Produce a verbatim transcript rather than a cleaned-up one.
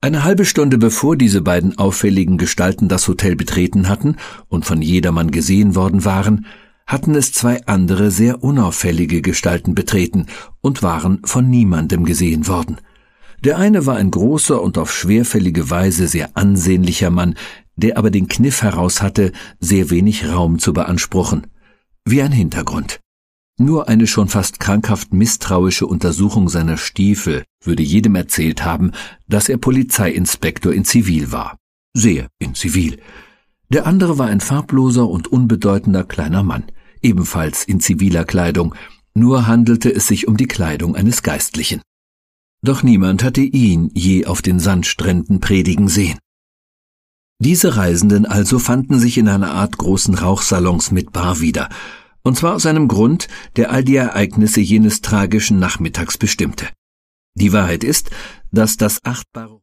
Eine halbe Stunde bevor diese beiden auffälligen Gestalten das Hotel betreten hatten und von jedermann gesehen worden waren, hatten es zwei andere sehr unauffällige Gestalten betreten und waren von niemandem gesehen worden. Der eine war ein großer und auf schwerfällige Weise sehr ansehnlicher Mann, der aber den Kniff heraus hatte, sehr wenig Raum zu beanspruchen, wie ein Hintergrund. Nur eine schon fast krankhaft misstrauische Untersuchung seiner Stiefel würde jedem erzählt haben, dass er Polizeiinspektor in Zivil war. Sehr in Zivil. Der andere war ein farbloser und unbedeutender kleiner Mann, ebenfalls in ziviler Kleidung, nur handelte es sich um die Kleidung eines Geistlichen. Doch niemand hatte ihn je auf den Sandstränden predigen sehen. Diese Reisenden also fanden sich in einer Art großen Rauchsalons mit Bar wieder, und zwar aus einem Grund, der all die Ereignisse jenes tragischen Nachmittags bestimmte. Die Wahrheit ist, dass das achtbare